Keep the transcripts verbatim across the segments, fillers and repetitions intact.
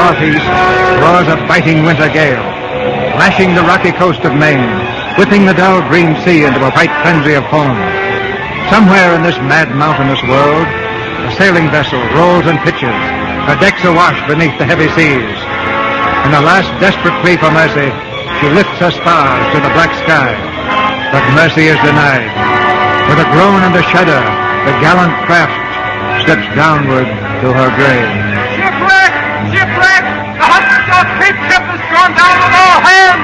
northeast roars a biting winter gale, lashing the rocky coast of Maine, whipping the dull green sea into a white frenzy of foam. Somewhere in this mad mountainous world, a sailing vessel rolls and pitches, her decks awash beneath the heavy seas. In a last desperate plea for mercy, she lifts her spars to the black sky. But mercy is denied. With a groan and a shudder, the gallant craft slips downward to her grave. Shipwreck! Shipwreck! The Hudson Cape ship has gone down with all hands!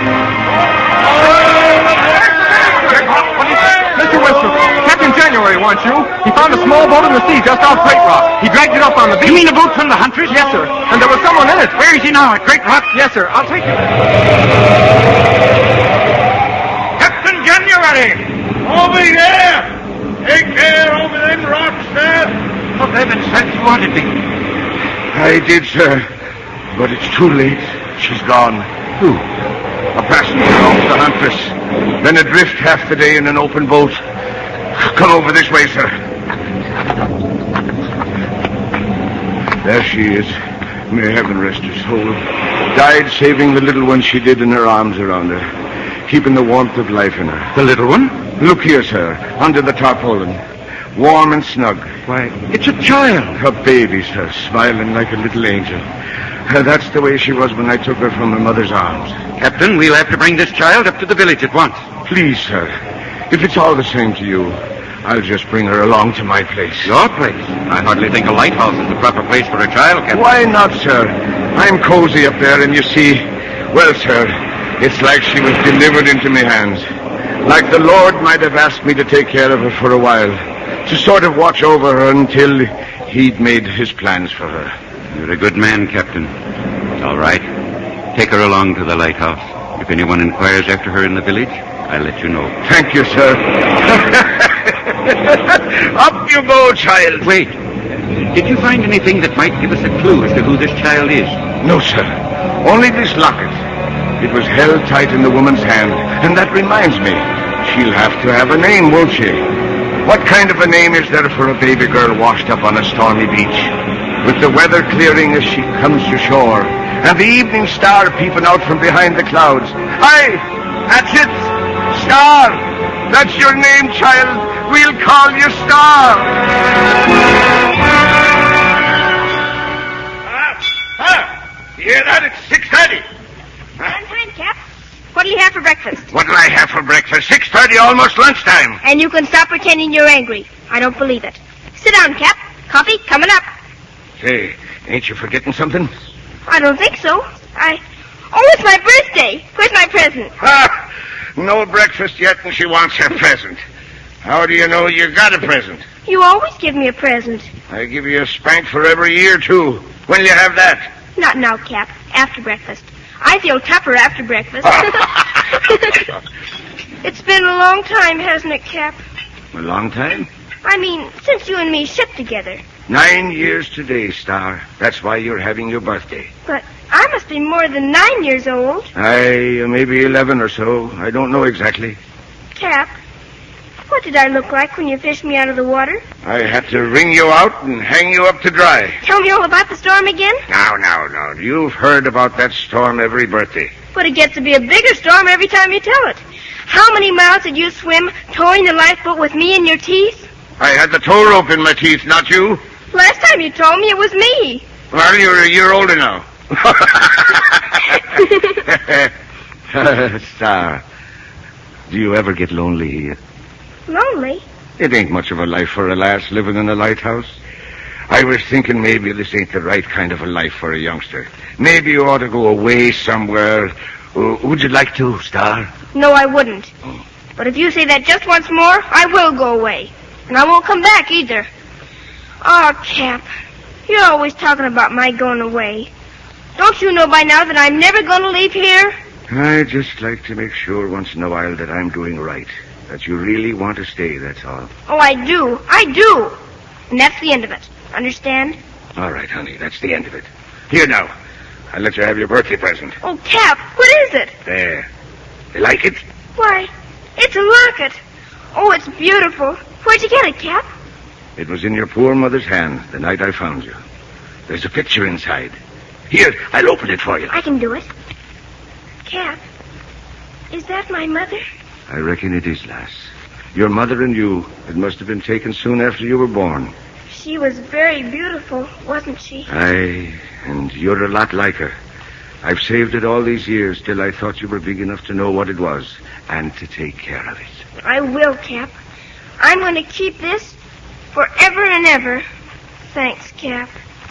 Mister Westbrook, Captain January wants you. He found a small boat in the sea just off Great Rock. He dragged it up on the beach. You mean the boat from the Huntress? Yes, sir. And there was someone in it. Where is he now? At Great Rock? Yes, sir. I'll take you. Captain January! Over there! Take care over them rocks, sir. For heaven's sake, you wanted me. I did, sir. But it's too late. She's gone. Who? A passenger off the Huntress. Been adrift half the day in an open boat. Come over this way, sir. There she is. May heaven rest her soul. Died saving the little one she did in her arms around her, keeping the warmth of life in her. The little one? Look here, sir, under the tarpaulin. Warm and snug. Why, it's a child. A baby, sir, smiling like a little angel. Uh, that's the way she was when I took her from her mother's arms. Captain, we'll have to bring this child up to the village at once. Please, sir, if it's all the same to you, I'll just bring her along to my place. Your place? I hardly think a lighthouse is the proper place for a child, Captain. Why not, sir? I'm cozy up there, and you see, well, sir, it's like she was delivered into my hands. Like the Lord might have asked me to take care of her for a while, to sort of watch over her until he'd made his plans for her. You're a good man, Captain. All right. Take her along to the lighthouse. If anyone inquires after her in the village, I'll let you know. Thank you, sir. Up you go, child. Wait. Did you find anything that might give us a clue as to who this child is? No, sir. Only this locket. It was held tight in the woman's hand. And that reminds me, she'll have to have a name, won't she? What kind of a name is there for a baby girl washed up on a stormy beach? With the weather clearing as she comes to shore, and the evening star peeping out from behind the clouds. Aye, that's it. Star. That's your name, child. We'll call you Star. Ah, ah, you hear that? It's six thirty. I'm fine, Cap. What'll you have for breakfast? What'll I have for breakfast? six thirty, almost lunchtime. And you can stop pretending you're angry. I don't believe it. Sit down, Cap. Coffee coming up. Say, ain't you forgetting something? I don't think so. I... Oh, it's my birthday. Where's my present? Ha! No breakfast yet, and she wants her present. How do you know you got a present? You always give me a present. I give you a spank for every year, too. When'll you have that? Not now, Cap. After breakfast. I feel tougher after breakfast. It's been a long time, hasn't it, Cap? A long time? I mean, since you and me shipped together. Nine years today, Star. That's why you're having your birthday. But I must be more than nine years old. I, uh, maybe eleven or so. I don't know exactly. Cap, what did I look like when you fished me out of the water? I had to wring you out and hang you up to dry. Tell me all about the storm again? Now, now, now. You've heard about that storm every birthday. But it gets to be a bigger storm every time you tell it. How many miles did you swim towing the lifeboat with me in your teeth? I had the tow rope in my teeth, not you. Last time you told me it was me. Well, you're a year older now. Star, do you ever get lonely here? Lonely? It ain't much of a life for a lass living in a lighthouse. I was thinking maybe this ain't the right kind of a life for a youngster. Maybe you ought to go away somewhere. Uh, would you like to, Star? No, I wouldn't. But if you say that just once more, I will go away. And I won't come back either. Oh, Cap, you're always talking about my going away. Don't you know by now that I'm never going to leave here? I just like to make sure once in a while that I'm doing right. That you really want to stay, that's all. Oh, I do. I do. And that's the end of it. Understand? All right, honey, that's the end of it. Here now, I'll let you have your birthday present. Oh, Cap, what is it? There. You like it? Why, it's a locket. Oh, it's beautiful. Where'd you get it, Cap? It was in your poor mother's hand the night I found you. There's a picture inside. Here, I'll open it for you. I can do it. Cap, is that my mother? I reckon it is, lass. Your mother and you, it must have been taken soon after you were born. She was very beautiful, wasn't she? Aye, and you're a lot like her. I've saved it all these years till I thought you were big enough to know what it was and to take care of it. I will, Cap. I'm going to keep this forever and ever. Thanks, Cap.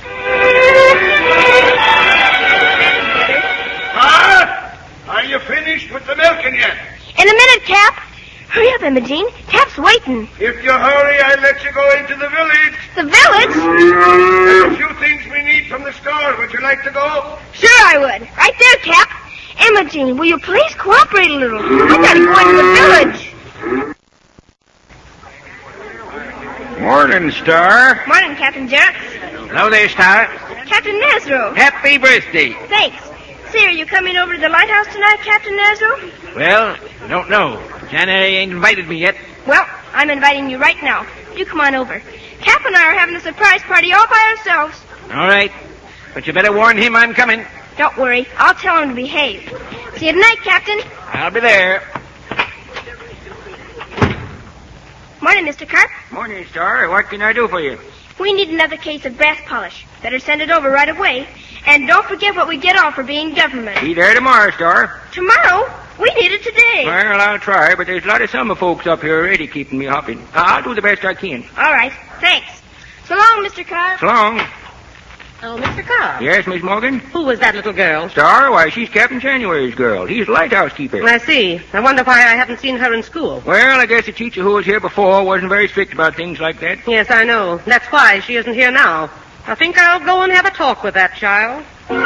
Ah! Are you finished with the milking yet? In a minute, Cap. Hurry up, Imogene. Cap's waiting. If you hurry, I'll let you go into the village. The village? There's a few things we need from the store. Would you like to go? Sure I would. Right there, Cap. Imogene, will you please cooperate a little? I gotta go into the village. Morning, Star. Morning, Captain Jerks. Hello there, Star. Captain Nasro. Happy birthday. Thanks. Say, are you coming over to the lighthouse tonight, Captain Nasro? Well, I don't know. Janet ain't invited me yet. Well, I'm inviting you right now. You come on over. Cap and I are having a surprise party all by ourselves. All right. But you better warn him I'm coming. Don't worry. I'll tell him to behave. See you tonight, Captain. I'll be there. Morning, Mister Carp. Morning, Star. What can I do for you? We need another case of brass polish. Better send it over right away. And don't forget what we get off for being government. Be there tomorrow, Star. Tomorrow? We need it today. Well, I'll try, but there's a lot of summer folks up here already keeping me hopping. I'll do the best I can. All right. Thanks. So long, Mister Carp. So long. Oh, Mister Carr. Yes, Miss Morgan? Who was that little girl? Star? Why, she's Captain January's girl. He's the lighthouse keeper. I see. I wonder why I haven't seen her in school. Well, I guess the teacher who was here before wasn't very strict about things like that. Yes, I know. That's why she isn't here now. I think I'll go and have a talk with that child.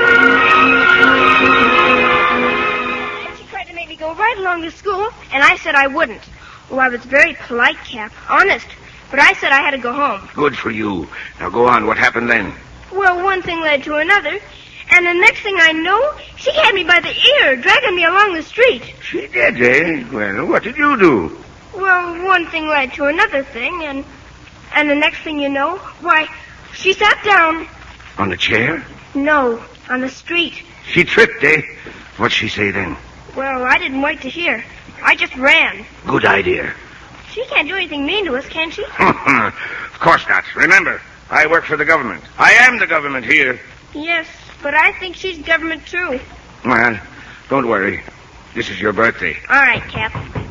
She tried to make me go right along to school, and I said I wouldn't. Oh, I was very polite, Cap. Honest. But I said I had to go home. Good for you. Now go on. What happened then? Well, one thing led to another, and the next thing I know, she had me by the ear, dragging me along the street. She did, eh? Well, what did you do? Well, one thing led to another thing, and and the next thing you know, why, she sat down. On the chair? No, on the street. She tripped, eh? What'd she say then? Well, I didn't wait to hear. I just ran. Good idea. She can't do anything mean to us, can she? Of course not. Remember, I work for the government. I am the government here. Yes, but I think she's government too. Well, don't worry. This is your birthday. All right, Cap.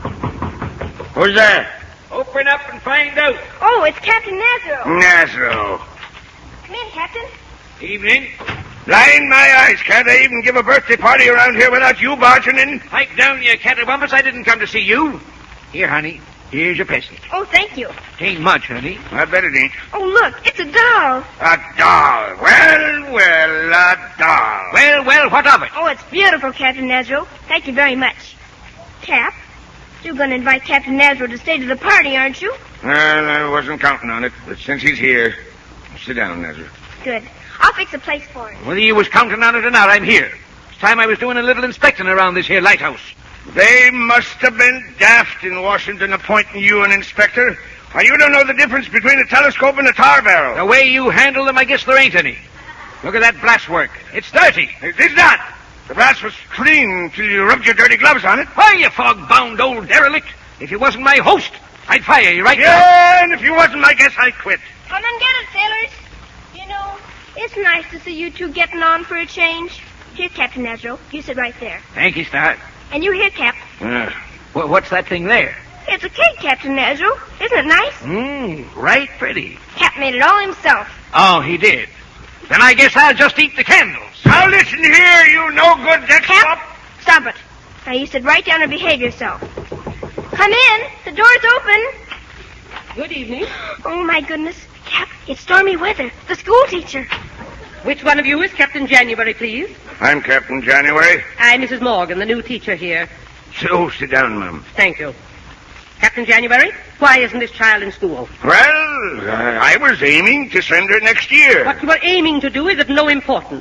Who's there? Open up and find out. Oh, it's Captain Nasro. Nasro. Come in, Captain. Evening. Blind my eyes. Can't I even give a birthday party around here without you barging in? Pipe down, you cattywampus. I didn't come to see you. Here, honey. Here's your present. Oh, thank you. Ain't much, honey. I bet it ain't. Oh, look, it's a doll. A doll. Well, well, a doll. Well, well, what of it? Oh, it's beautiful, Captain Nasro. Thank you very much. Cap, you're going to invite Captain Nasro to stay to the party, aren't you? Well, I wasn't counting on it, but since he's here, sit down, Nasro. Good. I'll fix a place for him. Whether you was counting on it or not, I'm here. It's time I was doing a little inspecting around this here lighthouse. They must have been daft in Washington appointing you an inspector. Why, you don't know the difference between a telescope and a tar barrel. The way you handle them, I guess there ain't any. Look at that brass work. It's dirty. It is not. The brass was clean until you rubbed your dirty gloves on it. Why, you fog-bound old derelict. If you wasn't my host, I'd fire you right now. Yeah, and if you wasn't, I guess I'd quit. Come and get it, sailors. You know, it's nice to see you two getting on for a change. Here, Captain Nasro. You sit right there. Thank you, Star. And you here, Cap. Uh, wh- what's that thing there? It's a cake, Captain Nasro. Isn't it nice? Mmm, right pretty. Cap made it all himself. Oh, he did. Then I guess I'll just eat the candles. Now listen here, you no good deck Cap, stop it. Now you sit right down and behave yourself. Come in. The door's open. Good evening. Oh, my goodness. Cap, it's stormy weather. The school teacher. Which one of you is Captain January, please? I'm Captain January. I'm Missus Morgan, the new teacher here. So, sit down, Mum. Thank you. Captain January, why isn't this child in school? Well, uh, I was aiming to send her next year. What you are aiming to do is of no importance.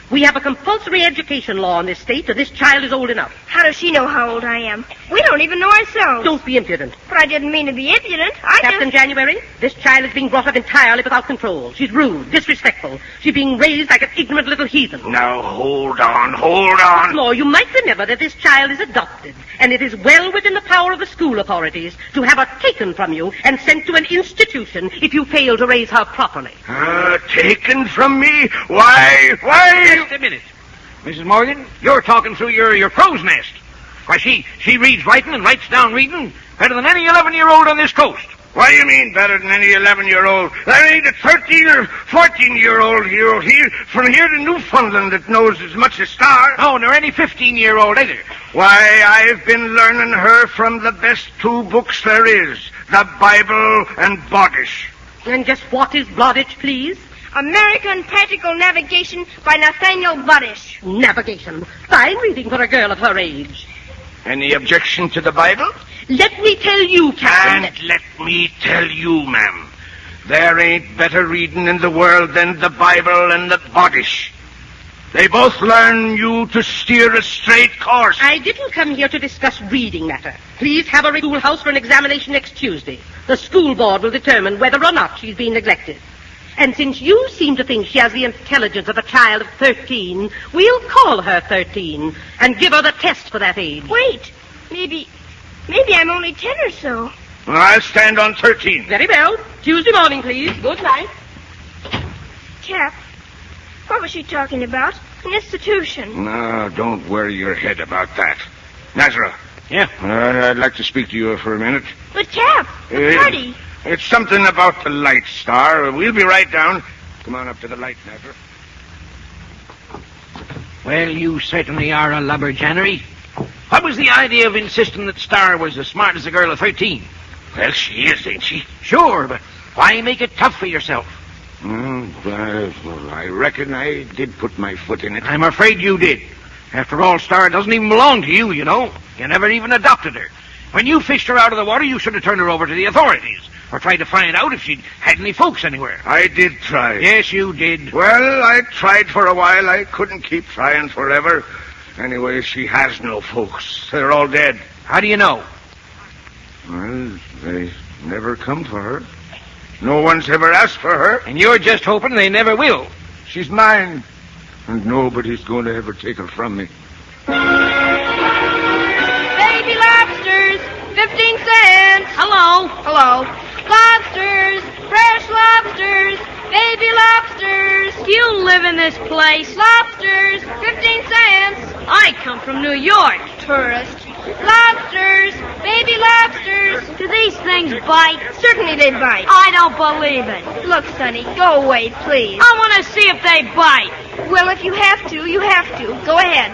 We have a compulsory education law in this state till this child is old enough. How does she know how old I am? We don't even know ourselves. Don't be impudent. But I didn't mean to be impudent. I Captain just... January, this child is being brought up entirely without control. She's rude, disrespectful. She's being raised like an ignorant little heathen. Now, hold on, hold on. More, you might remember that this child is adopted, and it is well within the power of the school authorities to have her taken from you and sent to an institution if you fail to raise her properly. Uh, taken from me? Why, why? Just a minute. Missus Morgan, you're talking through your, your crow's nest. Why, she, she reads writing and writes down reading better than any eleven-year-old on this coast. What do you mean better than any eleven-year-old? There ain't a thirteen or fourteen-year-old here, here from here to Newfoundland that knows as much as Star. No, nor any fifteen-year-old either. Why, I've been learning her from the best two books there is, the Bible and Bodish. And just what is Bodish, please? American Practical Navigation by Nathaniel Bodish. Navigation. Fine reading for a girl of her age. Any objection to the Bible? Let me tell you, Captain... And let me tell you, ma'am, there ain't better reading in the world than the Bible and the Bodish. They both learn you to steer a straight course. I didn't come here to discuss reading matter. Please have her in schoolhouse for an examination next Tuesday. The school board will determine whether or not she's been neglected. And since you seem to think she has the intelligence of a child of thirteen, we'll call her thirteen and give her the test for that age. Wait, maybe, maybe I'm only ten or so. I'll stand on thirteen. Very well. Tuesday morning, please. Good night. Cap, what was she talking about? An institution. No, don't worry your head about that. Nazareth. Yeah? Uh, I'd like to speak to you for a minute. But Cap, the Uh, party. It's something about the light, Star. We'll be right down. Come on up to the light, Nazareth. Well, you certainly are a lubber, January. What was the idea of insisting that Star was as smart as a girl of thirteen? Well, she is, ain't she? Sure, but why make it tough for yourself? Mm, uh, well, I reckon I did put my foot in it. I'm afraid you did. After all, Star doesn't even belong to you, you know. You never even adopted her. When you fished her out of the water, you should have turned her over to the authorities, or tried to find out if she'd had any folks anywhere. I did try. Yes, you did. Well, I tried for a while. I couldn't keep trying forever. Anyway, she has no folks. They're all dead. How do you know? Well, they never come for her. No one's ever asked for her. And you're just hoping they never will. She's mine, and nobody's going to ever take her from me. Baby lobsters, fifteen cents. Hello. Hello. Lobsters, fresh lobsters, baby lobsters. You live in this place. Lobsters, fifteen cents. I come from New York. Tourist. Lobsters, baby lobsters. Do these things bite? Certainly they bite. I don't believe it. Look, Sonny, go away, please. I want to see if they bite. Well, if you have to, you have to. Go ahead.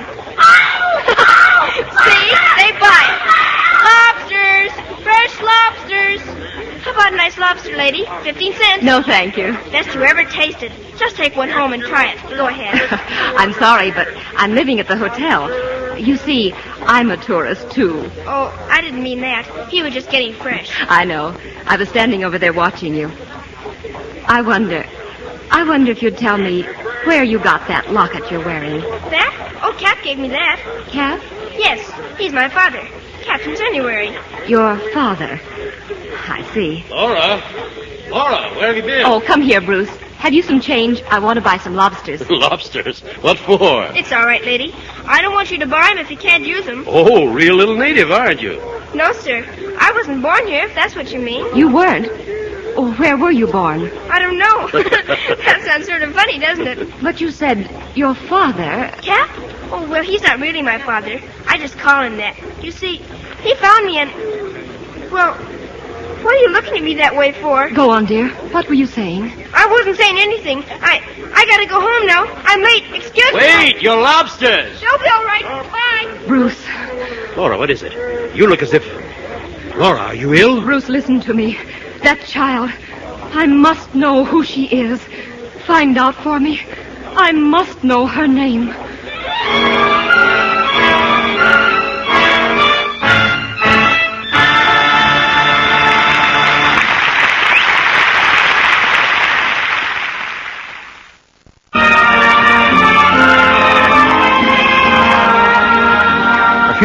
See? They bite. Lobsters, fresh lobsters. How about a nice lobster, lady? Fifteen cents. No, thank you. Best you ever tasted. Just take one home and try it. Go ahead. I'm sorry, but I'm living at the hotel. You see, I'm a tourist, too. Oh, I didn't mean that. He was just getting fresh. I know. I was standing over there watching you. I wonder... I wonder if you'd tell me where you got that locket you're wearing. That? Oh, Cap gave me that. Cap? Yes, he's my father. Captain January. Your father. I see. Laura? Laura, where have you been? Oh, come here, Bruce. Have you some change? I want to buy some lobsters. Lobsters? What for? It's all right, lady. I don't want you to buy them if you can't use them. Oh, real little native, aren't you? No, sir. I wasn't born here, if that's what you mean. You weren't? Oh, where were you born? I don't know. That sounds sort of funny, doesn't it? But you said your father... Cap? Oh, well, he's not really my father. I just call him that. You see, he found me and... Well, what are you looking at me that way for? Go on, dear. What were you saying? I wasn't saying anything. I I gotta go home now. I'm late. Excuse me. Wait, your lobsters! They'll be all right. Bye. Bruce. Laura, what is it? You look as if... Laura, are you ill? Bruce, listen to me. That child. I must know who she is. Find out for me. I must know her name.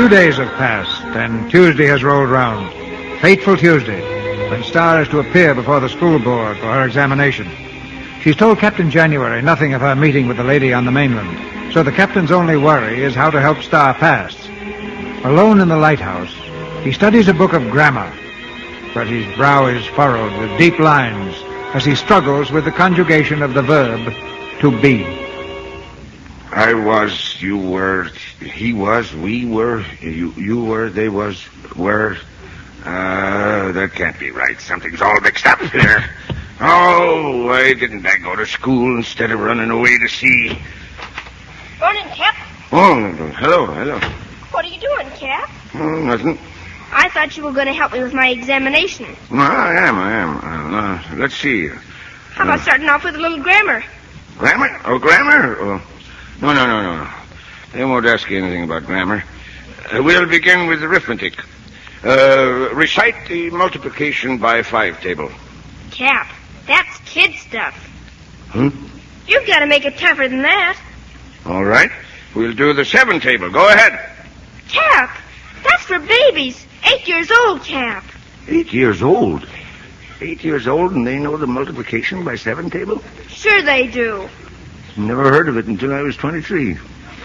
Two days have passed, and Tuesday has rolled round. Fateful Tuesday, when Star is to appear before the school board for her examination. She's told Captain January nothing of her meeting with the lady on the mainland, so the captain's only worry is how to help Star pass. Alone in the lighthouse, he studies a book of grammar, but his brow is furrowed with deep lines as he struggles with the conjugation of the verb to be. I was, you were, he was, we were, you you were, they was, were. Uh, that can't be right. Something's all mixed up here. Oh, why didn't I go to school instead of running away to sea? Morning, Cap. Oh, hello, hello. What are you doing, Cap? Oh, nothing. I thought you were going to help me with my examination. No, I am, I am. Uh, uh, let's see. How about starting off with a little grammar? Grammar? Oh, grammar? Oh. No, no, no, no, no. They won't ask you anything about grammar. Uh, we'll begin with arithmetic. Uh, recite the multiplication by five table. Cap, that's kid stuff. Hmm? You've got to make it tougher than that. All right. We'll do the seven table. Go ahead. Cap, that's for babies. Eight years old, Cap. Eight years old? Eight years old and they know the multiplication by seven table? Sure they do. Never heard of it until I was twenty-three.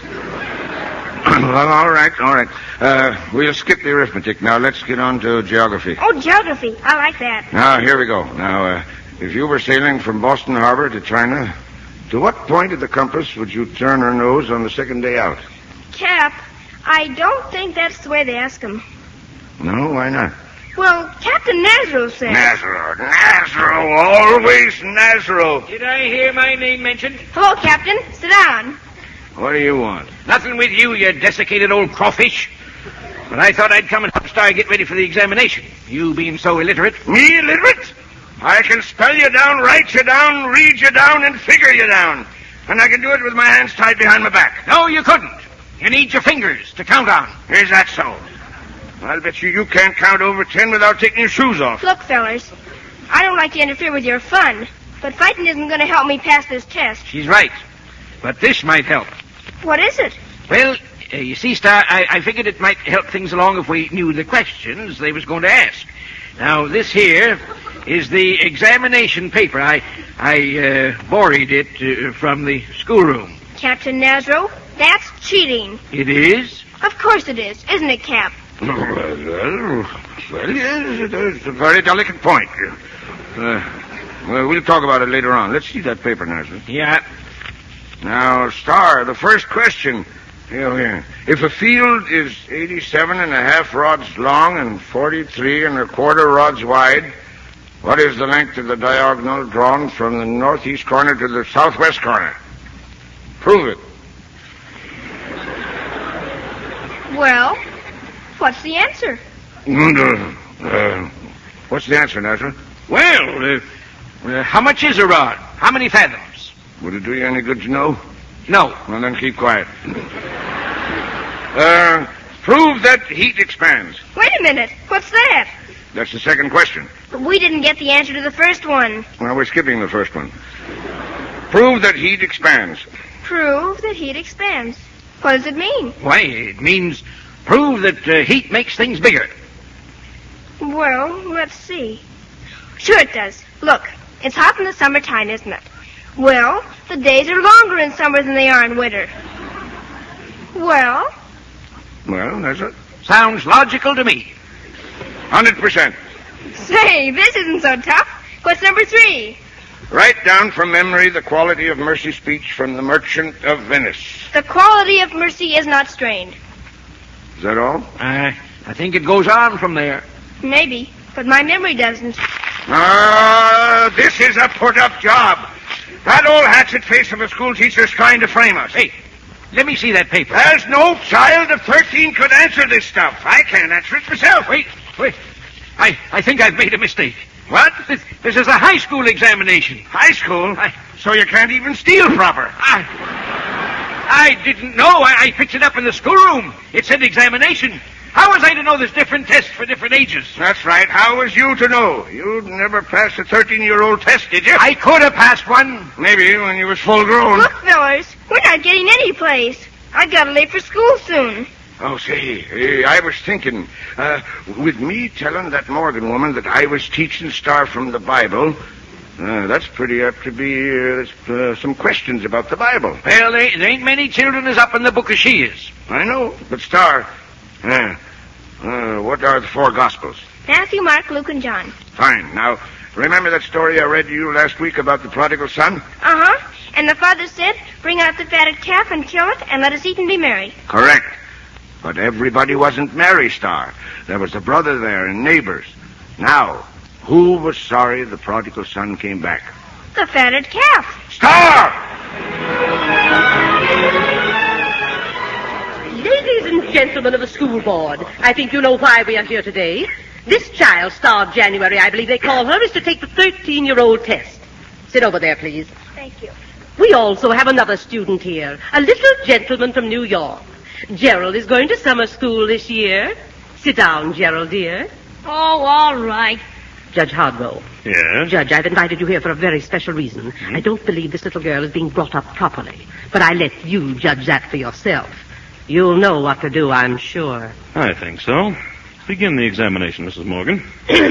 Well, all right, all right. Uh, we'll skip the arithmetic. Now, let's get on to geography. Oh, geography. I like that. Now, here we go. Now, uh, if you were sailing from Boston Harbor to China, to what point of the compass would you turn her nose on the second day out? Cap, I don't think that's the way they ask them. No, why not? Well, Captain Nazaro said... Nazaro, Nazaro, always Nazaro. Did I hear my name mentioned? Hello, Captain. Sit down. What do you want? Nothing with you, you desiccated old crawfish. But I thought I'd come and help Star get ready for the examination. You being so illiterate. Me illiterate? I can spell you down, write you down, read you down, and figure you down. And I can do it with my hands tied behind my back. No, you couldn't. You need your fingers to count on. Is that so? I'll bet you you can't count over ten without taking your shoes off. Look, fellers, I don't like to interfere with your fun, but fighting isn't going to help me pass this test. She's right. But this might help. What is it? Well, uh, you see, Star, I, I figured it might help things along if we knew the questions they was going to ask. Now, this here is the examination paper. I I uh, borrowed it uh, from the schoolroom. Captain Nazaro, that's cheating. It is? Of course it is, isn't it, Cap? Well, well, well yes, it's a very delicate point. Uh, well, we'll talk about it later on. Let's see that paper, Nazaro. Yeah. Now, Star, the first question. Here, here. If a field is eighty-seven and a half rods long and forty-three and a quarter rods wide, what is the length of the diagonal drawn from the northeast corner to the southwest corner? Prove it. Well, what's the answer? Uh, what's the answer, Nazaro? Well, uh, uh, how much is a rod? How many fathoms? Would it do you any good to know? No. Well, then keep quiet. uh, prove that heat expands. Wait a minute. What's that? That's the second question. But we didn't get the answer to the first one. Well, we're skipping the first one. Prove that heat expands. Prove that heat expands. What does it mean? Why, it means prove that uh, heat makes things bigger. Well, let's see. Sure it does. Look, it's hot in the summertime, isn't it? Well, the days are longer in summer than they are in winter. Well? Well, that's it. Sounds logical to me. Hundred percent. Say, this isn't so tough. What's number three? Write down from memory the quality of mercy speech from the Merchant of Venice. The quality of mercy is not strained. Is that all? Uh, I think it goes on from there. Maybe, but my memory doesn't. Ah, uh, this is a put-up job. That old hatchet-face of a school teacher is trying to frame us. Hey, let me see that paper. There's no child of thirteen could answer this stuff. I can't answer it myself. Wait, wait. I, I think I've made a mistake. What? This, this is a high school examination. High school? I, so you can't even steal proper. I, I didn't know. I, I picked it up in the schoolroom. It said examination. How was I to know there's different tests for different ages? That's right. How was you to know? You'd never passed a thirteen-year-old test, did you? I could have passed one. Maybe when you was full grown. Look, fellas, we're not getting any place. I've got to leave for school soon. Oh, say, eh, I was thinking, uh, with me telling that Morgan woman that I was teaching Star from the Bible, uh, that's pretty apt to be uh, uh, some questions about the Bible. Well, there, there ain't many children as up in the book as she is. I know, but Star, uh, uh, what are the four Gospels? Matthew, Mark, Luke, and John. Fine. Now, remember that story I read to you last week about the prodigal son? Uh-huh. And the father said, bring out the fatted calf and kill it, and let us eat and be merry. Correct. But everybody wasn't merry, Star. There was a brother there and neighbors. Now, who was sorry the prodigal son came back? The fatted calf. Star! Ladies and gentlemen of the school board, I think you know why we are here today. This child, Star of January, I believe they call her, is to take the thirteen-year-old test. Sit over there, please. Thank you. We also have another student here, a little gentleman from New York. Gerald is going to summer school this year. Sit down, Gerald, dear. Oh, all right. Judge Hardrow. Yes? Judge, I've invited you here for a very special reason. Hmm? I don't believe this little girl is being brought up properly, but I let you judge that for yourself. You'll know what to do, I'm sure. I think so. Begin the examination, Missus Morgan.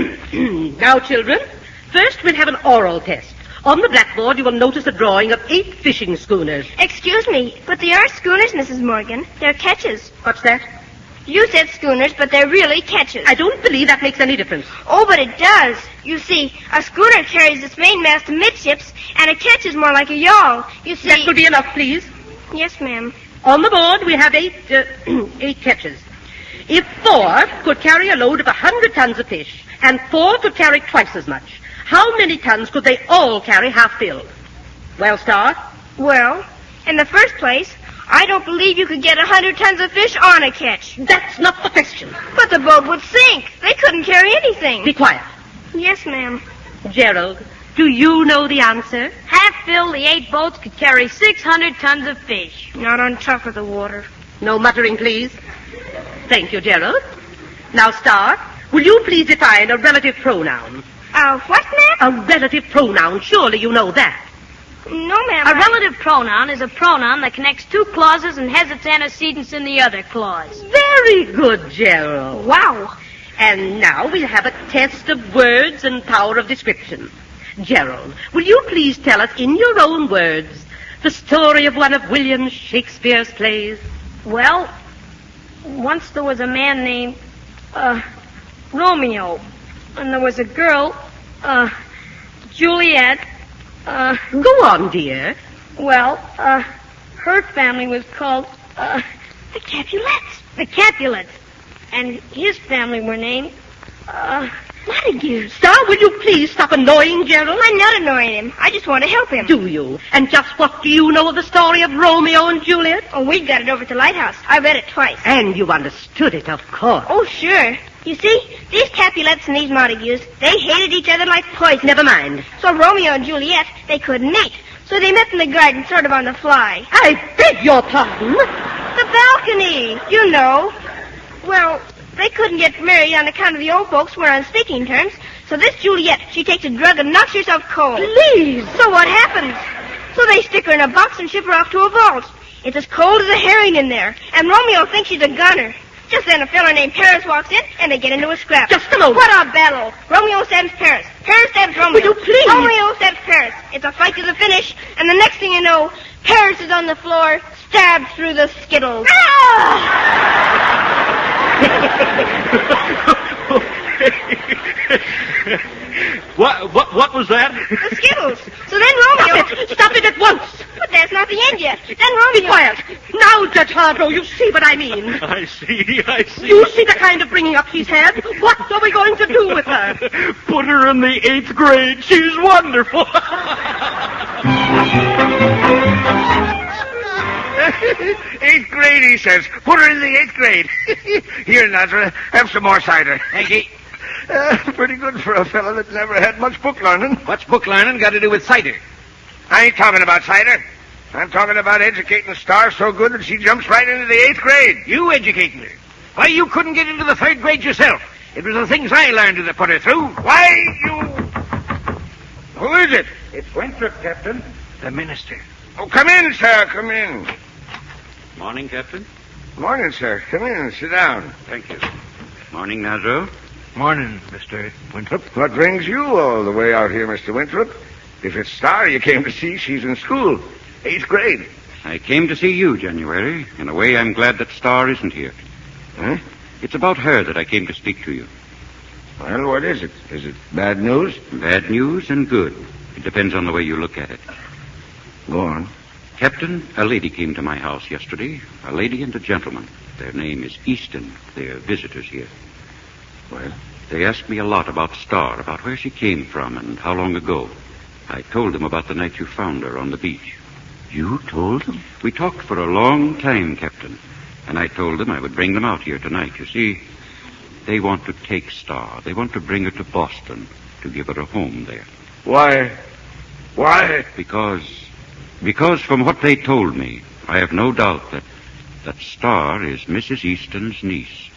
Now, children, first we'll have an oral test. On the blackboard, you will notice a drawing of eight fishing schooners. Excuse me, but they aren't schooners, Missus Morgan. They're ketches. What's that? You said schooners, but they're really ketches. I don't believe that makes any difference. Oh, but it does. You see, a schooner carries its mainmast amidships, and a ketch is more like a yawl. You see... That will be enough, please. Yes, ma'am. On the board, we have eight, uh, eight ketches. If four could carry a load of a hundred tons of fish, and four could carry twice as much, how many tons could they all carry half filled? Well, Star? Well, in the first place, I don't believe you could get a hundred tons of fish on a ketch. That's not the question. But the boat would sink. They couldn't carry anything. Be quiet. Yes, ma'am. Gerald, do you know the answer? Half filled, the eight boats could carry six hundred tons of fish. Not on top of the water. No muttering, please. Thank you, Gerald. Now, Star, will you please define a relative pronoun? Uh, what, ma'am? A relative pronoun. Surely you know that. No, ma'am. A I- relative pronoun is a pronoun that connects two clauses and has its antecedents in the other clause. Very good, Gerald. Wow. And now we'll have a test of words and power of description. Gerald, will you please tell us in your own words the story of one of William Shakespeare's plays? Well, once there was a man named, uh, Romeo. And there was a girl, uh, Juliet, uh... Go on, dear. Well, uh, her family was called, uh... The Capulets. The Capulets. And his family were named, uh... Montagues. Star, will you please stop annoying Gerald? I'm not annoying him. I just want to help him. Do you? And just what do you know of the story of Romeo and Juliet? Oh, we've got it over at the lighthouse. I read it twice. And you understood it, of course. Oh, sure. You see, these Capulets and these Montagues, they hated each other like poison. Never mind. So Romeo and Juliet, they couldn't mate. So they met in the garden, sort of on the fly. I beg your pardon. The balcony, you know. Well, they couldn't get married on account of the old folks were on speaking terms. So this Juliet, she takes a drug and knocks herself cold. Please. So what happens? So they stick her in a box and ship her off to a vault. It's as cold as a herring in there. And Romeo thinks she's a gunner. Just then a fellow named Paris walks in, and they get into a scrap. Just a moment. What a battle. Romeo stabs Paris. Paris stabs Romeo. Will you please? Romeo stabs Paris. It's a fight to the finish, and the next thing you know, Paris is on the floor, stabbed through the skittles. What, what, what was that? The skittles. So then Romeo... Stop it. Stop it at once. But that's not the end yet. Then Romeo... Be quiet. Now, Judge Hardrow, you see what I mean. I see, I see. You see the kind of bringing up she's had? What are we going to do with her? Put her in the eighth grade. She's wonderful. Eighth grade, he says. Put her in the eighth grade. Here, Nazareth, have some more cider. Thank you. Uh, pretty good for a fellow that never had much book learning. What's book learning got to do with cider? I ain't talking about cider. I'm talking about educating Star so good that she jumps right into the eighth grade. You educating her. Why, you couldn't get into the third grade yourself. It was the things I learned that put her through. Why, you... Who is it? It's Winthrop, Captain. The minister. Oh, come in, sir, come in. Morning, Captain. Morning, sir. Come in and sit down. Thank you. Morning, Nazro. Morning, Mister Winthrop. What brings you all the way out here, Mister Winthrop? If it's Star you came to see, she's in school. Eighth grade. I came to see you, January. In a way, I'm glad that Star isn't here. Huh? It's about her that I came to speak to you. Well, what is it? Is it bad news? Bad news and good. It depends on the way you look at it. Go on. Captain, a lady came to my house yesterday. A lady and a gentleman. Their name is Easton. They're visitors here. Well? They asked me a lot about Star, about where she came from and how long ago. I told them about the night you found her on the beach. You told them? We talked for a long time, Captain. And I told them I would bring them out here tonight. You see, they want to take Star. They want to bring her to Boston to give her a home there. Why? Why? Because... Because from what they told me, I have no doubt that, that Star is Missus Easton's niece.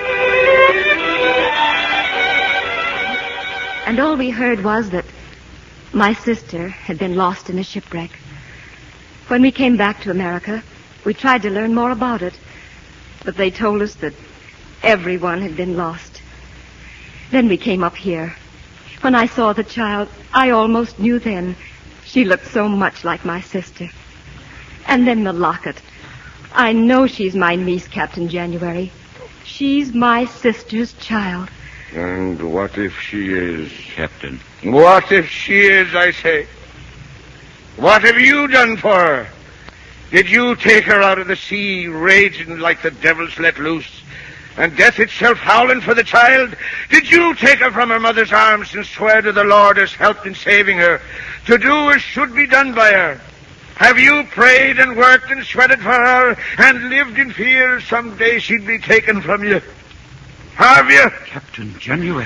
And all we heard was that my sister had been lost in a shipwreck. When we came back to America, we tried to learn more about it, but they told us that everyone had been lost. Then we came up here. When I saw the child, I almost knew then. She looked so much like my sister. And then the locket. I know she's my niece, Captain January. She's my sister's child. And what if she is? Captain. What if she is, I say? What have you done for her? Did you take her out of the sea, raging like the devil's let loose, and death itself howling for the child? Did you take her from her mother's arms and swear to the Lord as helped in saving her, to do as should be done by her? Have you prayed and worked and sweated for her, and lived in fear someday she'd be taken from you? Have you? Captain January.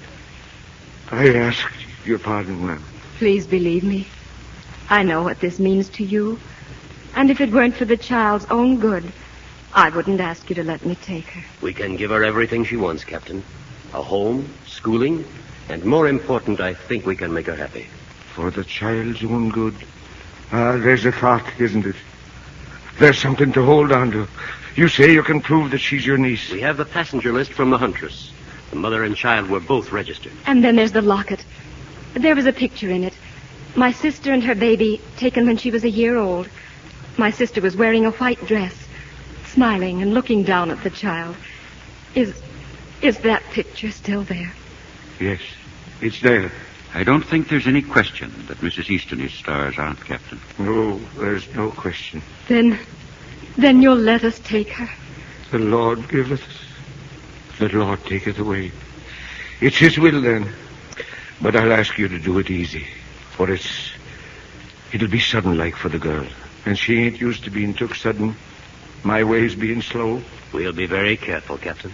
I ask your pardon, ma'am. Please believe me. I know what this means to you. And if it weren't for the child's own good, I wouldn't ask you to let me take her. We can give her everything she wants, Captain. A home, schooling, and more important, I think we can make her happy. For the child's own good. Ah, there's a thought, isn't it? There's something to hold on to. You say you can prove that she's your niece. We have the passenger list from the Huntress. The mother and child were both registered. And then there's the locket. There was a picture in it. My sister and her baby, taken when she was a year old. My sister was wearing a white dress, smiling and looking down at the child. Is, is that picture still there? Yes, it's there. I don't think there's any question that Missus Easton is Star's aunt, Captain. No, there's no question. Then, then you'll let us take her. The Lord giveth, the Lord taketh away. It's His will, then. But I'll ask you to do it easy, for it's, it'll be sudden-like for the girl. And she ain't used to being took sudden, my ways being slow. We'll be very careful, Captain.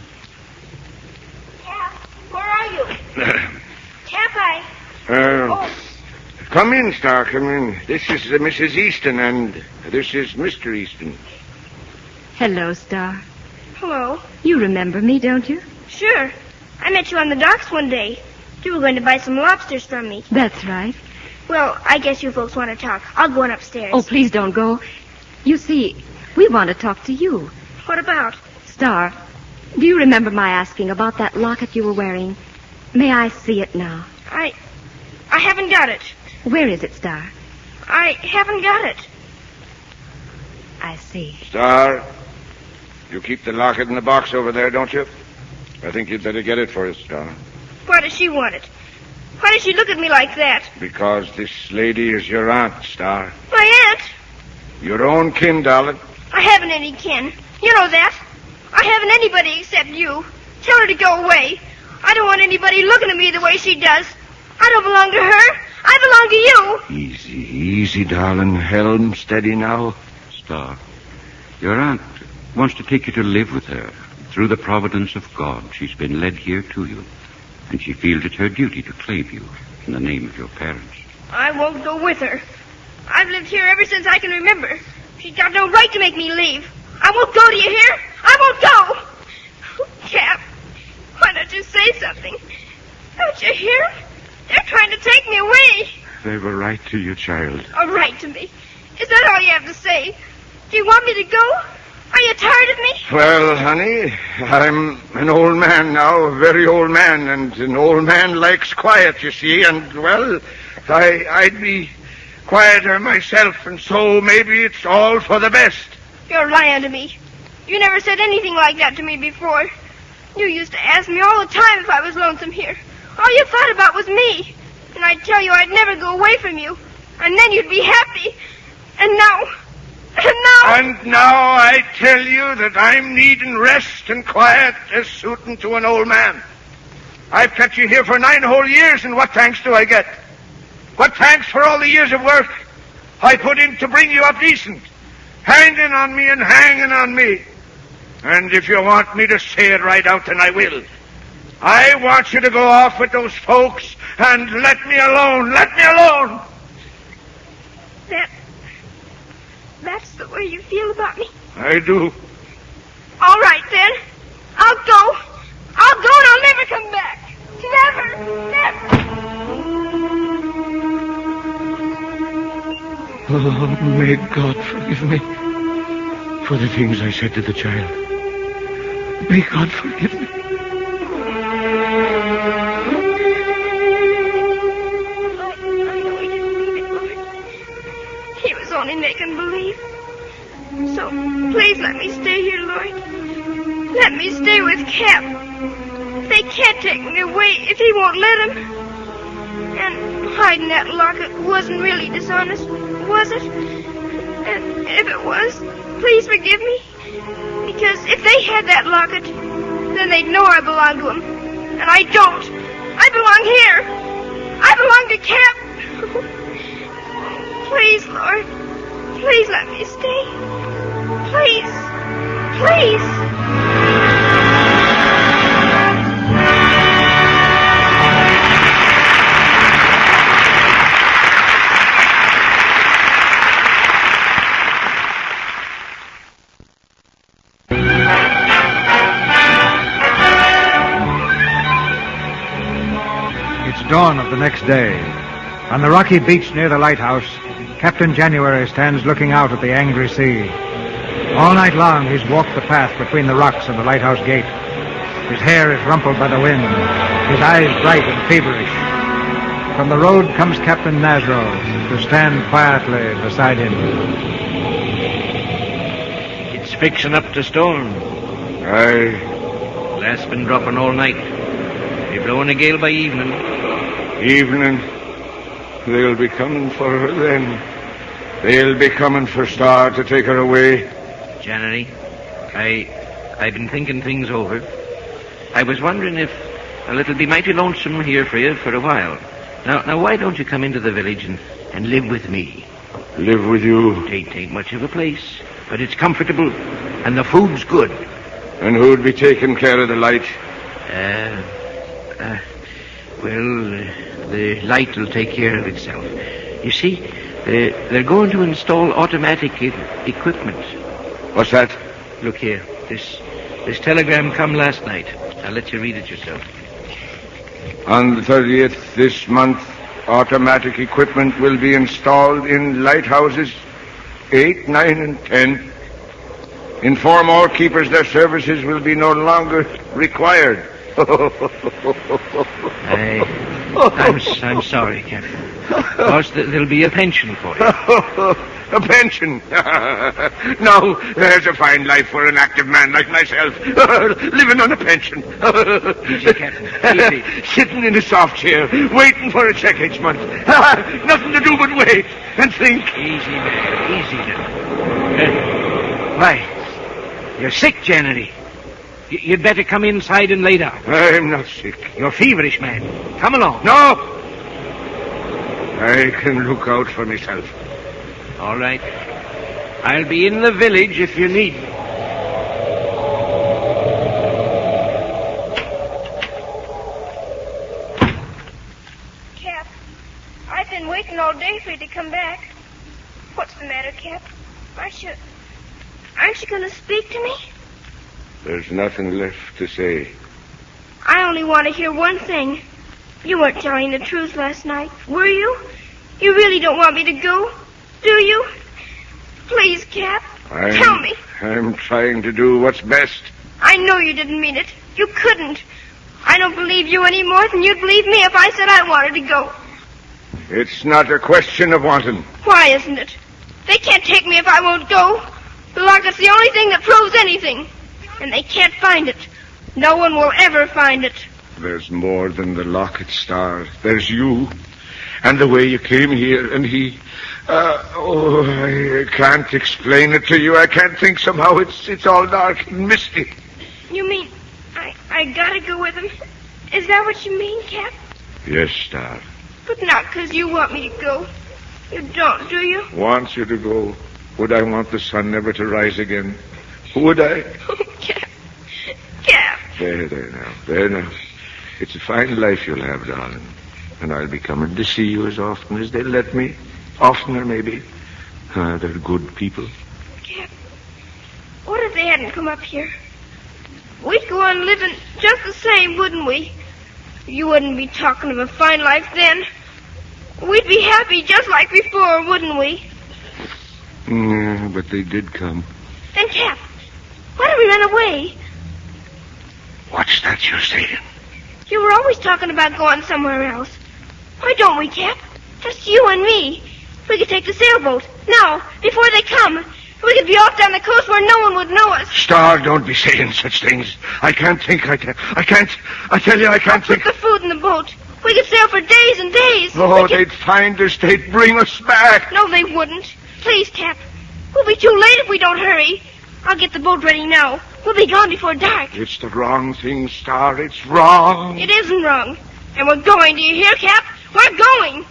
Cap, where are you? Cap, I... Uh, Oh. Come in, Star, come in. This is uh, Missus Easton, and this is Mister Easton. Hello, Star. Hello. You remember me, don't you? Sure. I met you on the docks one day. You were going to buy some lobsters from me. That's right. Well, I guess you folks want to talk. I'll go on upstairs. Oh, please don't go. You see, we want to talk to you. What about? Star, do you remember my asking about that locket you were wearing? May I see it now? I... I haven't got it. Where is it, Star? I haven't got it. I see. Star, you keep the locket in the box over there, don't you? I think you'd better get it for us, Star. Why does she want it? Why does she look at me like that? Because this lady is your aunt, Star. My aunt? Your own kin, darling. I haven't any kin. You know that. I haven't anybody except you. Tell her to go away. I don't want anybody looking at me the way she does. I don't belong to her. I belong to you. Easy, easy, darling. Helm steady now. Star, your aunt wants to take you to live with her. Through the providence of God, she's been led here to you. And she feels it's her duty to claim you in the name of your parents. I won't go with her. I've lived here ever since I can remember. She's got no right to make me leave. I won't go, do you hear? I won't go. Cap, why don't you say something? Don't you hear? They're trying to take me away. They were right to you, child. A right to me? Is that all you have to say? Do you want me to go? Are you tired of me? Well, honey, I'm an old man now, a very old man, and an old man likes quiet, you see, and, well, I, I'd be quieter myself, and so maybe it's all for the best. You're lying to me. You never said anything like that to me before. You used to ask me all the time if I was lonesome here. All you thought about was me. And I'd tell you I'd never go away from you. And then you'd be happy. And now... And now... And now I tell you that I'm needing rest and quiet as suiting to an old man. I've kept you here for nine whole years, and what thanks do I get? What thanks for all the years of work I put in to bring you up decent, hanging on me and hanging on me. And if you want me to say it right out, then I will. I want you to go off with those folks and let me alone. Let me alone. That... That's the way you feel about me? I do. All right, then. I'll go. I'll go and I'll never come back. Never. Never. Oh, may God forgive me for the things I said to the child. May God forgive me. He was only making believe. So, please let me stay here, Lloyd. Let me stay with Cap. They can't take me away if he won't let him. And hiding that locket wasn't really dishonest, was it? And if it was, please forgive me. Because if they had that locket, then they'd know I belong to him. And I don't. I belong here. I belong to Cap. Please, Lord. Please let me stay. Please. Please. It's dawn of the next day. On the rocky beach near the lighthouse, Captain January stands looking out at the angry sea. All night long, he's walked the path between the rocks and the lighthouse gate. His hair is rumpled by the wind, his eyes bright and feverish. From the road comes Captain Nasro to stand quietly beside him. It's fixing up to storm. Aye. Last been dropping all night. They're blowing a gale by evening. Evening. They'll be coming for her then. They'll be coming for Star to take her away. January, I, I've been thinking things over. I was wondering if well, it'll be mighty lonesome here for you for a while. Now, now, why don't you come into the village and, and live with me? Live with you? It ain't, ain't much of a place, but it's comfortable, and the food's good. And who'd be taking care of the light? Uh, uh well, uh, the light will take care of itself. You see, uh, they're going to install automatic e- equipment. What's that? Look here. This this telegram come last night. I'll let you read it yourself. On the thirtieth this month, automatic equipment will be installed in lighthouses eight, nine, and ten. Inform all keepers their services will be no longer required. I, I'm, I'm sorry, Captain. Of course, there'll be a pension for you. A pension? No, there's a fine life for an active man like myself. Living on a pension. Easy, Captain. Easy. Sitting in a soft chair, waiting for a check each month. Nothing to do but wait and think. Easy, man. Easy now. Uh, why, you're sick, January. Y- you'd better come inside and lay down. I'm not sick. You're feverish, man. Come along. No! I can look out for myself. All right. I'll be in the village if you need me. Cap, I've been waiting all day for you to come back. What's the matter, Cap? Aren't you... Aren't you going to speak to me? There's nothing left to say. I only want to hear one thing. You weren't telling the truth last night, were you? You really don't want me to go, do you? Please, Cap. I'm, Tell me. I'm trying to do what's best. I know you didn't mean it. You couldn't. I don't believe you any more than you'd believe me if I said I wanted to go. It's not a question of wanting. Why isn't it? They can't take me if I won't go. The locket's the only thing that proves anything. And they can't find it. No one will ever find it. There's more than the locket, Star. There's you. And the way you came here, and he... Uh, oh, I can't explain it to you. I can't think. Somehow it's it's all dark and misty. You mean I, I gotta go with him? Is that what you mean, Cap? Yes, Star. But not because you want me to go. You don't, do you? Want you to go. Would I want the sun never to rise again? Would I? Oh, Cap. Cap. There, there now. There now. It's a fine life you'll have, darling. And I'll be coming to see you as often as they let me. Oftener, maybe. Ah, they're good people. Cap, what if they hadn't come up here? We'd go on living just the same, wouldn't we? You wouldn't be talking of a fine life then. We'd be happy just like before, wouldn't we? Yeah, but they did come. Then, Cap, why did we run away? What's that you're saying? You were always talking about going somewhere else. Why don't we, Cap? Just you and me. We could take the sailboat. Now, before they come. We could be off down the coast where no one would know us. Star, don't be saying such things. I can't think. I can't. I can't. I tell you, I can't I'll think. Put the food in the boat. We could sail for days and days. Oh, We could- they'd find us. They'd bring us back. No, they wouldn't. Please, Cap. We'll be too late if we don't hurry. I'll get the boat ready now. We'll be gone before dark. It's the wrong thing, Star. It's wrong. It isn't wrong. And we're going. Do you hear, Cap? We're going.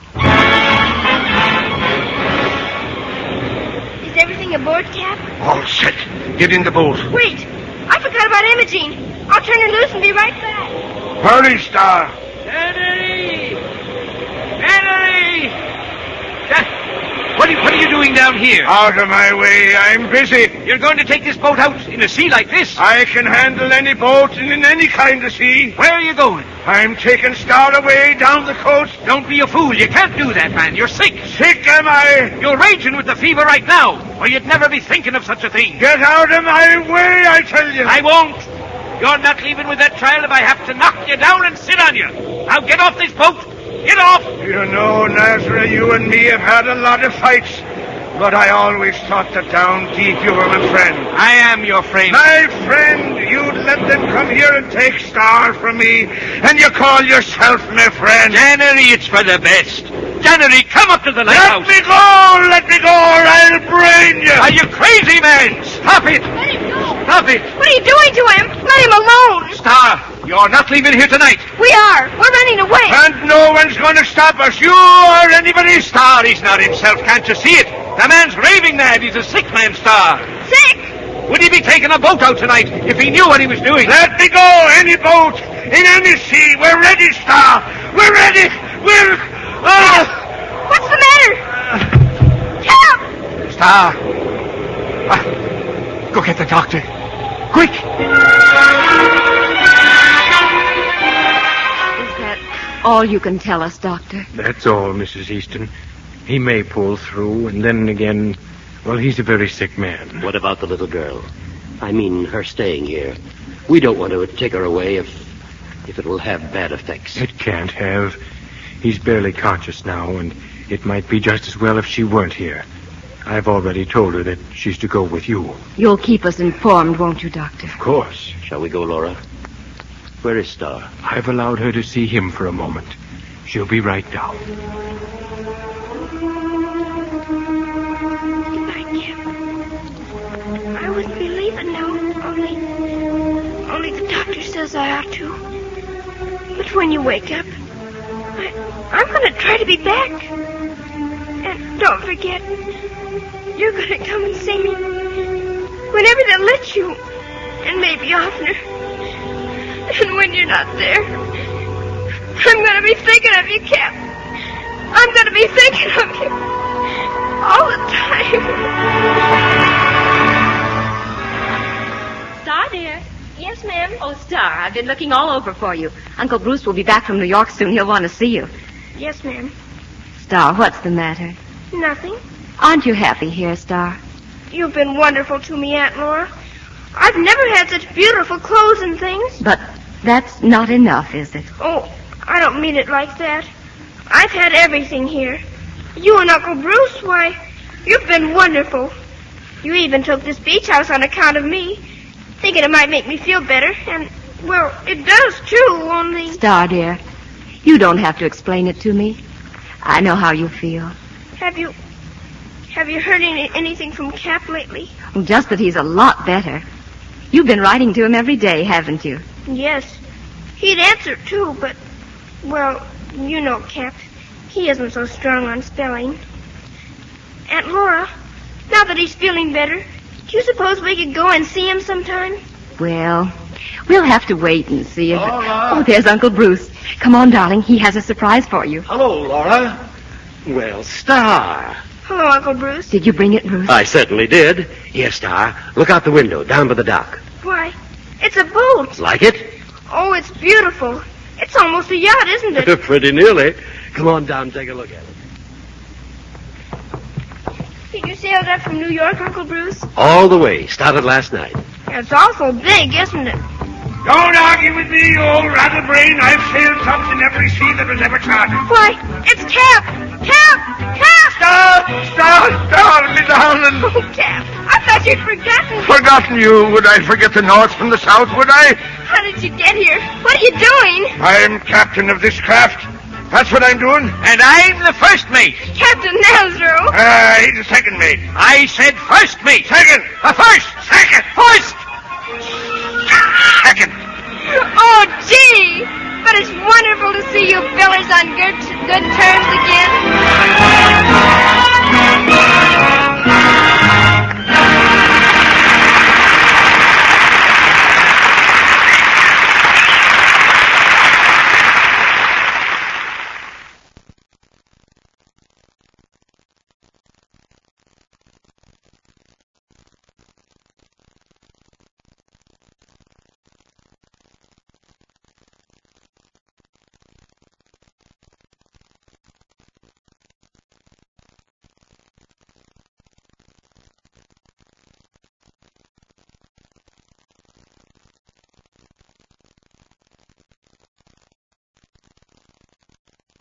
Is everything aboard, Cap? All set. Get in the boat. Wait. I forgot about Imogene. I'll turn her loose and be right back. Hurry, Star. Henry! Henry! What are, you, what are you doing down here? Out of my way. I'm busy. You're going to take this boat out in a sea like this? I can handle any boat and in any kind of sea. Where are you going? I'm taking Star away down the coast. Don't be a fool. You can't do that, man. You're sick. Sick am I? You're raging with the fever right now, or you'd never be thinking of such a thing. Get out of my way, I tell you. I won't. You're not leaving with that child if I have to knock you down and sit on you. Now get off this boat. Get off. You know, Nazareth, you and me have had a lot of fights. But I always thought that down deep you were my friend. I am your friend. My friend, you'd let them come here and take Star from me, and you call yourself my friend. January, it's for the best. January, come up to the lighthouse. Let me go! Let me go, or I'll brain you! Are you crazy, man? Stop it! Let him go. Stop it! What are you doing to him? Let him alone. Star, you're not leaving here tonight. We are. We're running away. And no one's going to stop us, you or anybody. Star, he's not himself. Can't you see it? The man's raving mad. He's a sick man, Star. Sick. Would he be taking a boat out tonight if he knew what he was doing? Let me go! Any boat! In any sea! We're ready, Star! We're ready! We're... Oh! What's the matter? Help! Star. Ah, go get the doctor. Quick! Is that all you can tell us, Doctor? That's all, Missus Easton. He may pull through, and then again, well, he's a very sick man. What about the little girl? I mean, her staying here. We don't want to take her away if if it will have bad effects. It can't have. He's barely conscious now, and it might be just as well if she weren't here. I've already told her that she's to go with you. You'll keep us informed, won't you, Doctor? Of course. Shall we go, Laura? Where is Star? I've allowed her to see him for a moment. She'll be right down. I wouldn't be leaving now, only... Only the doctor says I ought to. But when you wake up, I, I'm going to try to be back. And don't forget, you're going to come and see me whenever they'll let you, and maybe oftener. And when you're not there, I'm going to be thinking of you, Cap. I'm going to be thinking of you all the time. Star, dear. Yes, ma'am. Oh, Star, I've been looking all over for you. Uncle Bruce will be back from New York soon. He'll want to see you. Yes, ma'am. Star, what's the matter? Nothing. Aren't you happy here, Star? You've been wonderful to me, Aunt Laura. I've never had such beautiful clothes and things. But that's not enough, is it? Oh, I don't mean it like that. I've had everything here. You and Uncle Bruce, why, you've been wonderful. You even took this beach house on account of me, thinking it might make me feel better, and, well, it does, too, only... Star, dear, you don't have to explain it to me. I know how you feel. Have you... have you heard any, anything from Cap lately? Well, just that he's a lot better. You've been writing to him every day, haven't you? Yes. He'd answer, too, but, well, you know Cap. He isn't so strong on spelling. Aunt Laura, now that he's feeling better, do you suppose we could go and see him sometime? Well, we'll have to wait and see if... Laura. Oh, there's Uncle Bruce. Come on, darling. He has a surprise for you. Hello, Laura. Well, Star. Hello, Uncle Bruce. Did you bring it, Bruce? I certainly did. Here, Star. Look out the window, down by the dock. Why, it's a boat. Like it? Oh, it's beautiful. It's almost a yacht, isn't it? Pretty nearly. Come on down and take a look at it. Did you sail that from New York, Uncle Bruce? All the way. Started last night. It's awful big, isn't it? Don't argue with me, you old rattlebrain. I've sailed something in every sea that was ever charted. Why, it's Cap! Cap! Cap! Stop! Stop! Stop! Me darling! Oh, Cap, I thought you'd forgotten. Forgotten you? Would I forget the north from the south, would I? How did you get here? What are you doing? I'm captain of this craft. That's what I'm doing. And I'm the first mate. Captain Nasro. Ah, uh, he's the second mate. I said first mate. Second. Uh, first. Second. First. Second. Oh, gee. But it's wonderful to see you fellas on good, good terms again.